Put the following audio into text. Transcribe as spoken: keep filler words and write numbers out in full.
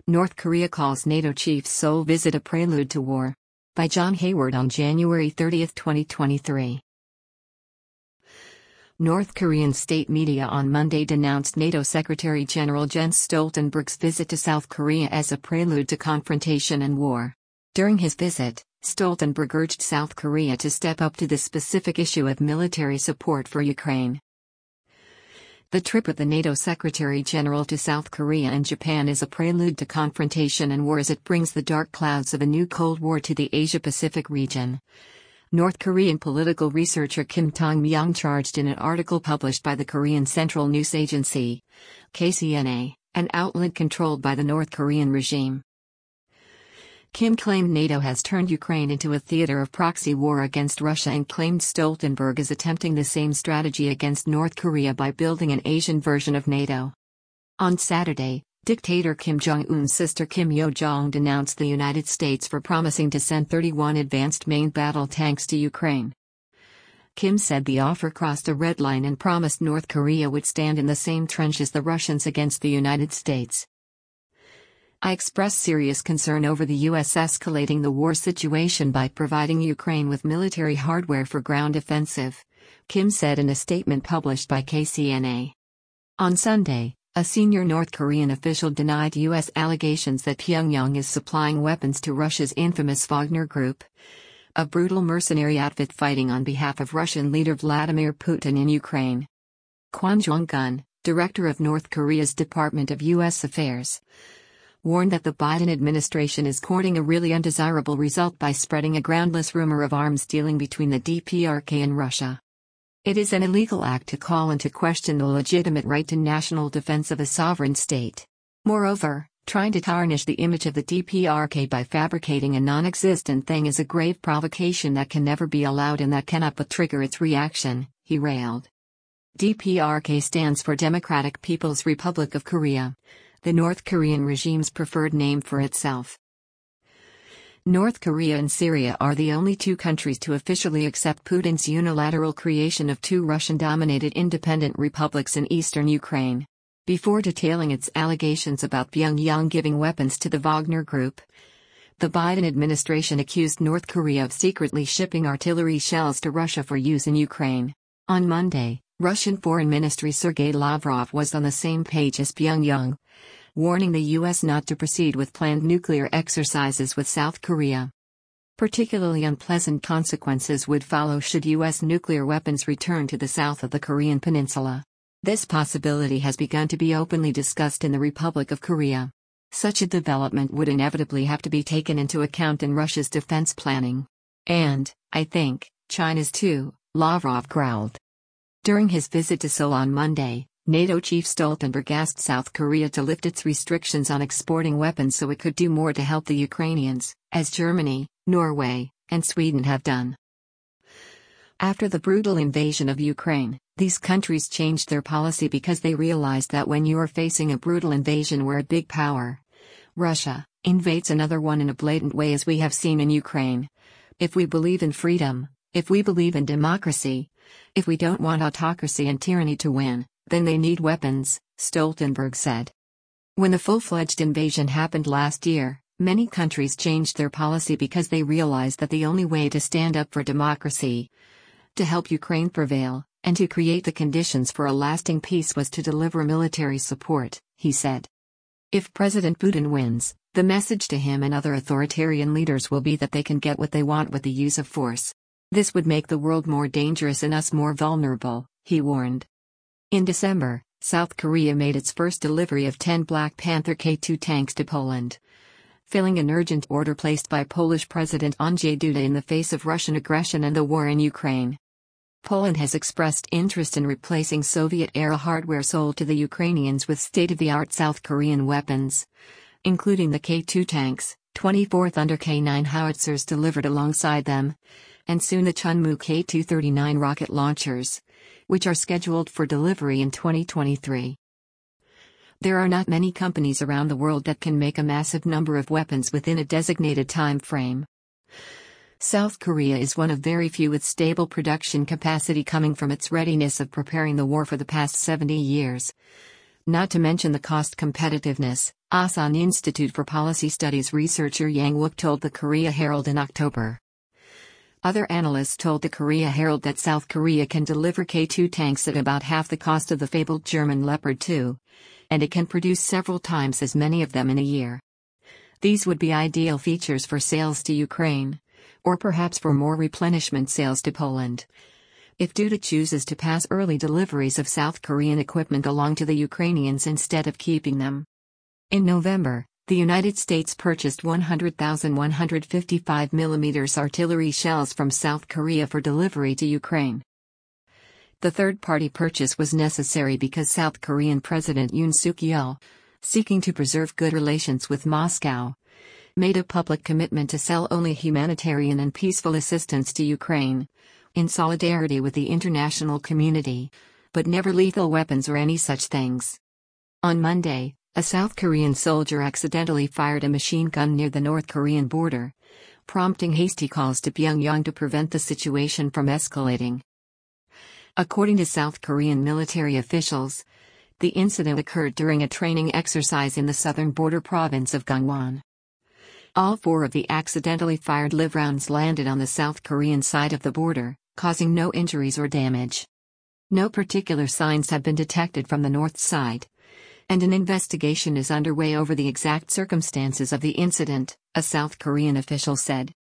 North Korea calls NATO chief's Seoul visit a prelude to war. By John Hayward on January thirtieth, twenty twenty-three. North Korean state media on Monday denounced NATO Secretary-General Jens Stoltenberg's visit to South Korea as a prelude to confrontation and war. During his visit, Stoltenberg urged South Korea to step up to the specific issue of military support for Ukraine. The trip of the NATO Secretary-General to South Korea and Japan is a prelude to confrontation and war as it brings the dark clouds of a new Cold War to the Asia-Pacific region. North Korean political researcher Kim Tong-myung charged in an article published by the Korean Central News Agency, K C N A, an outlet controlled by the North Korean regime. Kim claimed NATO has turned Ukraine into a theater of proxy war against Russia and claimed Stoltenberg is attempting the same strategy against North Korea by building an Asian version of NATO. On Saturday, dictator Kim Jong-un's sister Kim Yo-jong denounced the United States for promising to send thirty-one advanced main battle tanks to Ukraine. Kim said the offer crossed a red line and promised North Korea would stand in the same trench as the Russians against the United States. I express serious concern over the U S escalating the war situation by providing Ukraine with military hardware for ground offensive, Kim said in a statement published by K C N A. On Sunday, a senior North Korean official denied U S allegations that Pyongyang is supplying weapons to Russia's infamous Wagner Group, a brutal mercenary outfit fighting on behalf of Russian leader Vladimir Putin in Ukraine. Kwon Jong-gun, director of North Korea's Department of U S Affairs, warned that the Biden administration is courting a really undesirable result by spreading a groundless rumor of arms dealing between the D P R K and Russia. It is an illegal act to call into question the legitimate right to national defense of a sovereign state. Moreover, trying to tarnish the image of the D P R K by fabricating a non-existent thing is a grave provocation that can never be allowed and that cannot but trigger its reaction, he railed. D P R K stands for Democratic People's Republic of Korea, the North Korean regime's preferred name for itself. North Korea and Syria are the only two countries to officially accept Putin's unilateral creation of two Russian-dominated independent republics in eastern Ukraine. Before detailing its allegations about Pyongyang giving weapons to the Wagner Group, the Biden administration accused North Korea of secretly shipping artillery shells to Russia for use in Ukraine. On Monday, Russian Foreign Ministry Sergei Lavrov was on the same page as Pyongyang, warning the U S not to proceed with planned nuclear exercises with South Korea. Particularly unpleasant consequences would follow should U S nuclear weapons return to the south of the Korean peninsula. This possibility has begun to be openly discussed in the Republic of Korea. Such a development would inevitably have to be taken into account in Russia's defense planning. And, I think, China's too, Lavrov growled. During his visit to Seoul on Monday, NATO chief Stoltenberg asked South Korea to lift its restrictions on exporting weapons so it could do more to help the Ukrainians, as Germany, Norway, and Sweden have done. After the brutal invasion of Ukraine, these countries changed their policy because they realized that when you are facing a brutal invasion where a big power, Russia, invades another one in a blatant way as we have seen in Ukraine, if we believe in freedom, if we believe in democracy, if we don't want autocracy and tyranny to win, then they need weapons, Stoltenberg said. When the full-fledged invasion happened last year, many countries changed their policy because they realized that the only way to stand up for democracy, to help Ukraine prevail, and to create the conditions for a lasting peace was to deliver military support, he said. If President Putin wins, the message to him and other authoritarian leaders will be that they can get what they want with the use of force. This would make the world more dangerous and us more vulnerable, he warned. In December, South Korea made its first delivery of ten Black Panther K two tanks to Poland, filling an urgent order placed by Polish President Andrzej Duda in the face of Russian aggression and the war in Ukraine. Poland has expressed interest in replacing Soviet-era hardware sold to the Ukrainians with state-of-the-art South Korean weapons, including the K two tanks, twenty-four Thunder K nine howitzers delivered alongside them, and soon the Chunmoo K two thirty-nine rocket launchers, which are scheduled for delivery in twenty twenty-three. There are not many companies around the world that can make a massive number of weapons within a designated time frame. South Korea is one of very few with stable production capacity coming from its readiness of preparing the war for the past seventy years. Not to mention the cost competitiveness, Asan Institute for Policy Studies researcher Yang Wook told the Korea Herald in October. Other analysts told the Korea Herald that South Korea can deliver K two tanks at about half the cost of the fabled German Leopard two, and it can produce several times as many of them in a year. These would be ideal features for sales to Ukraine, or perhaps for more replenishment sales to Poland. If Duda chooses to pass early deliveries of South Korean equipment along to the Ukrainians instead of keeping them. In November, the United States purchased one hundred thousand one hundred fifty-five millimeter artillery shells from South Korea for delivery to Ukraine. The third-party purchase was necessary because South Korean President Yoon Suk-yeol, seeking to preserve good relations with Moscow, made a public commitment to sell only humanitarian and peaceful assistance to Ukraine, in solidarity with the international community, but never lethal weapons or any such things. On Monday, a South Korean soldier accidentally fired a machine gun near the North Korean border, prompting hasty calls to Pyongyang to prevent the situation from escalating. According to South Korean military officials, the incident occurred during a training exercise in the southern border province of Gangwon. All four of the accidentally fired live rounds landed on the South Korean side of the border, causing no injuries or damage. No particular signs have been detected from the north side, and an investigation is underway over the exact circumstances of the incident, a South Korean official said.